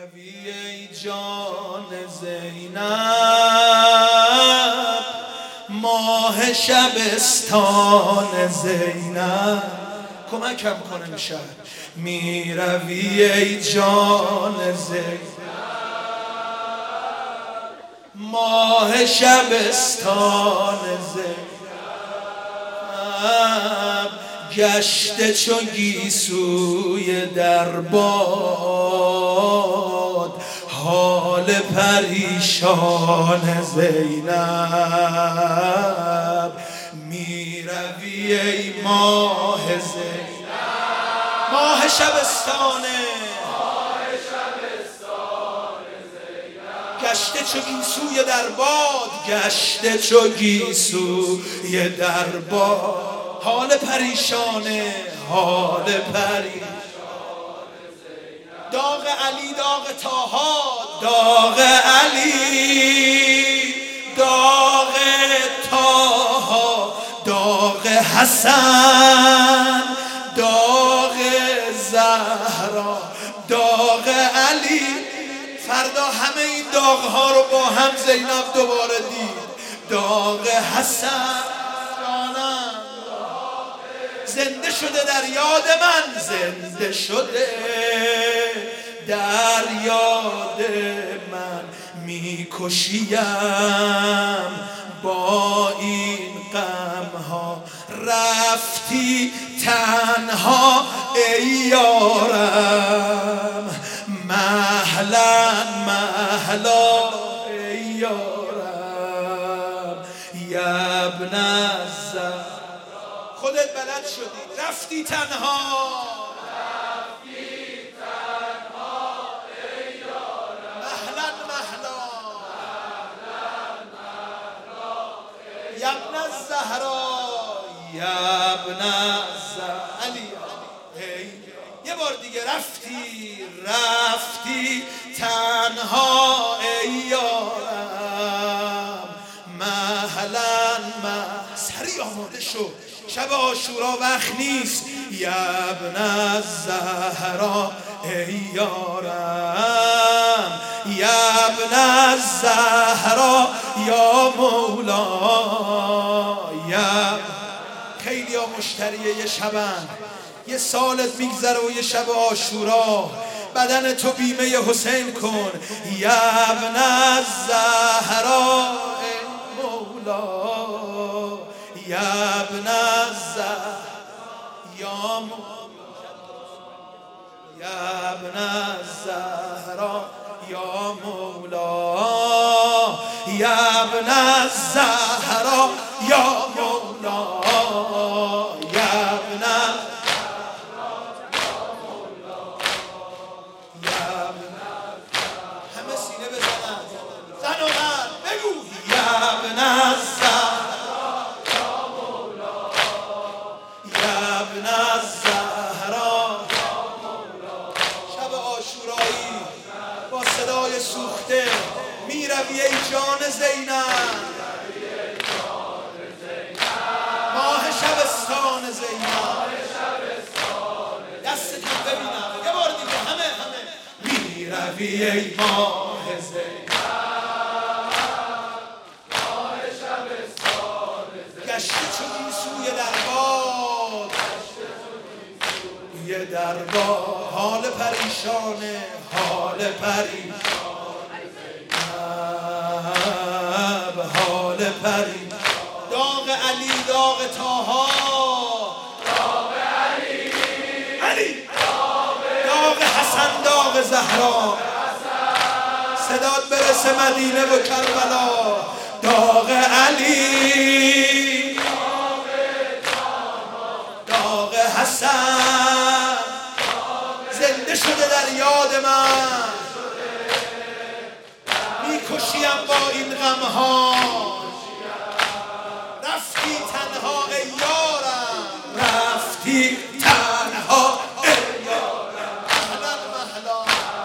روی ای جان زینب ماه شبستان زینب کمکم کنه میشه می روی ای جان زینب ماه شبستان زینب گشته چو گیسوی در باد حال پریشان زینب می روی ای ماه زینب ماه شبستانه گشته چو گیسوی در باد گشته چو گیسوی در باد حال پریشانه حال پریشانه داغ علی داغ طاها داغ علی داغ طاها داغ حسن داغ زهرا داغ علی فردا همه این داغ ها رو با هم زینب دوباره دید داغ حسن زنده شده در یاد من زنده شده در یاد من میکشیم با این غمها رفتی تنها ای یارم مهلا مهلا ای یارم ابن الزهرا خودت بلد شدی رفتی تنها ای یارم مهلا مهلا ابن الزهرا ابن الزهرا علی یه بار دیگه رفتی تنها ای یارم مهلا سری آماده شو شب عاشورا وقت نیست ابن الزهرا ای یارم ابن الزهرا یا مولا خیلی ها مشتریه یه شبن یه سالت میگذره و یه شب عاشورا بدن تو بیمه حسین کن ابن الزهرا ای مولا ابن الزهرا یا ابن الزهرا یا مولا ابن الزهرا یا مولا ابن همه سینه بزنن زن و مرد بگو ابن الزهرا ابن الزهرا شب عاشورایی با صدای سوخته می روی ای جان زینب ماه شبستان زینب دستتون ببینم یه بار دیگه همه می روی ای ماه زینب ماه شبستان گشته چو گیسوی در باد یه دربار حال پریشانه حال پریشانه حال پریشانه داغ علی داغ طاها داغ علی داغ حسن داغ زهرا صدات برسه مدینه و کربلا داغ علی داغ حسن زنده شده در یاد من میکشیم با این غمها رفتی تنها ای یارم رفتی تنها ای یارم مهلا مهلا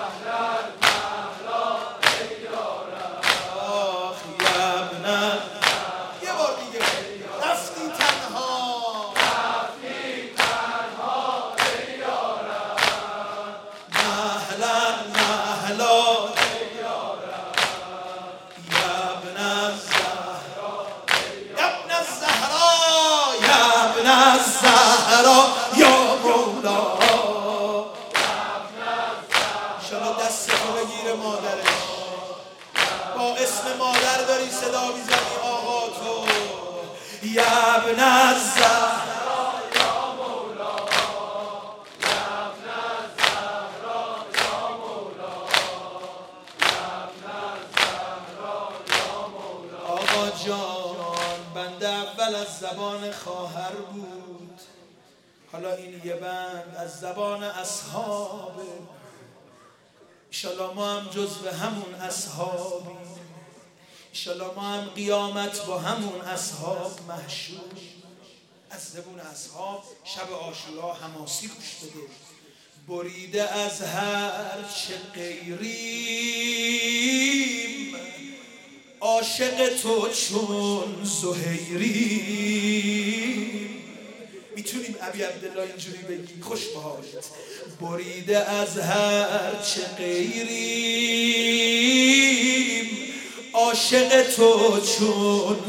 ای یارم آخ ابن یه بار دیگه رفتی تنها ای یارم مهلا مهلا انشالله دست تو بگیره مادرش. با اسم مادر داری صدا میزنی آقا تو. یا ابن الزهرا یا مولا، یا ابن الزهرا یا مولا، یا ابن الزهرا یا مولا. آقا جان بنده اول از زبان خواهر بود، حالا این یه بند از زبان اصحابه. انشالله ما هم جزو همون اصحابیم، انشالله ما هم قیامت با همون اصحاب محشور. از زبون اصحاب شب عاشورا حماسی گوش بده. بریده از هر چه غیریم، عاشق تو چون زهیریم. میتونیم ابی عبدالله اینجوری بگی خوش به حالت. بریده از هر چه غیریم، عاشق تو چون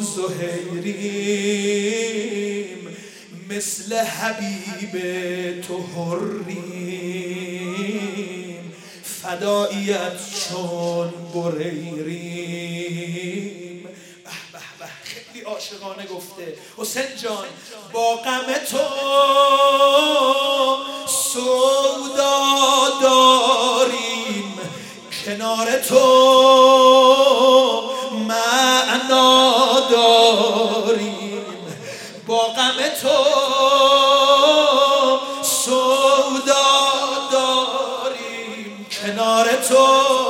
زهیریم. مثل حبیب تو حریم، فداییت چون بریریم. به به خیلی عاشقانه گفته حسین جان. با غم تو سودا داریم، کنار تو معنا داریم. با غم تو سودا داریم، کنار تو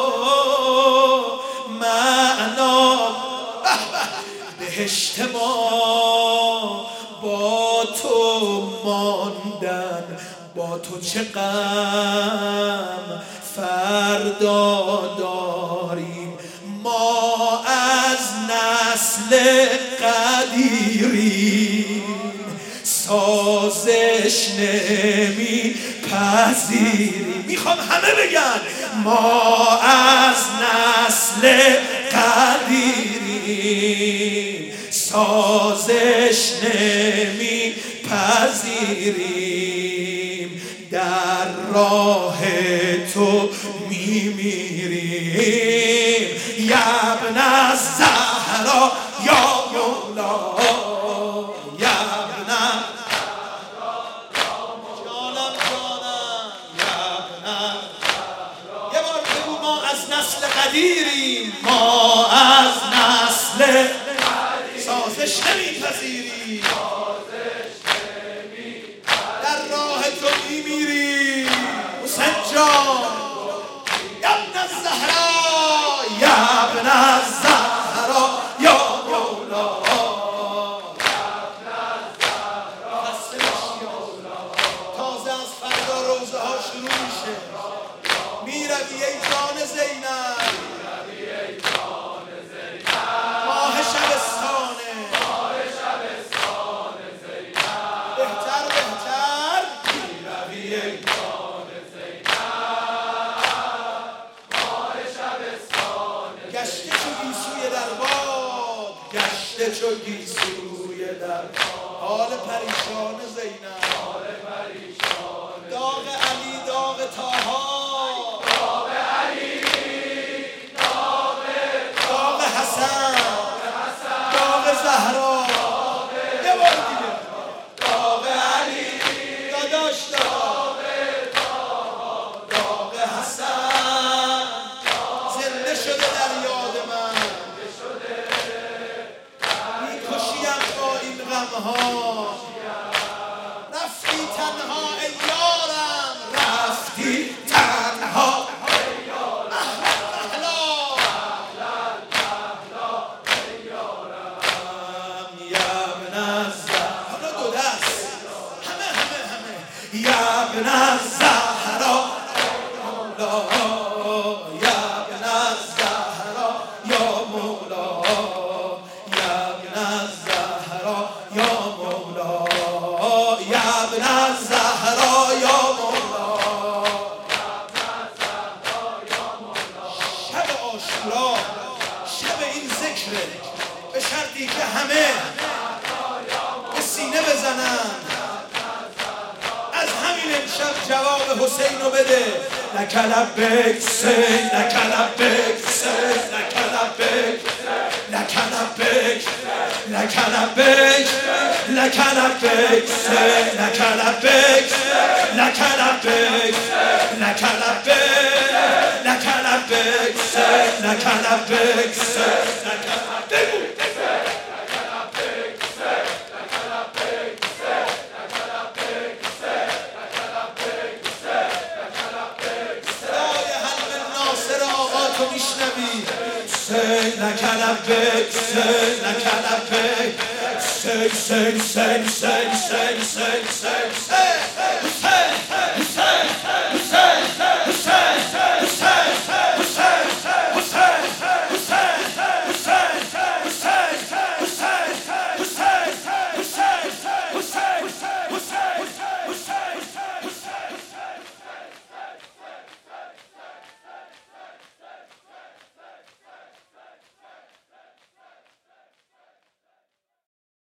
معنا. بهشت ما با تو ماندن، با تو چه غم فردا داریم. ما از نسل قدیریم، سازش نمی پذیریم. میخوام همه بگن ما از نسل قدیریم، سازش نمی پذیریم. در راه تو میمیریم. یا ابن الزهرا یا مولا، یا ابن الزهرا یا مولا، جانم جانم. یا ابن الزهرا یه بار بگو ما از نسل قدیریم، ما از نسل قدیریم، سازش نمیپذیریم، در راه تو میمیریم. حسین جان یا ابن الزهرا، یا ابن الزهرا یا مولا، یا ابن الزهرا. تازه از فردا روزه ها شروع میشه. میروی ای جان زینب، ماه شبستانه، بهتر بهتر. میروی ای جان زینب، گشته چو گیسوی در باد، گشته چو گیسوی در باد. حال پریشان زینب، داغ علی داغ طاها، داغ حسن، داغ زهرا. یه بار دیگه داغ علی داداش، داغ حسن زنده شده در یاد من. میکشیم با این غمها، رفتی تنها ای یارم، رفتی تنها. یا ابن الزهرا مولا، یا ابن الزهرا یا مولا، یا ابن الزهرا یا مولا، یا ابن الزهرا یا مولا. شب عاشورا شب این ذکره، به شرطی که همه به سینه بزنن. از همین امشب جواب حسین رو بده. لك لبيك حسين، لك لبيك حسين، لك لبيك، لك لبيك، لك لبيك، لك لبيك حسين، لك لبيك، لك لبيك، لك لبيك، لك لبيك حسين، لك لبيك حسين، لك لبيك. تو میشنوی حسین لک لبیک حسین لک لبیک حسین حسین حسین حسین حسین حسین حسین حسین حسین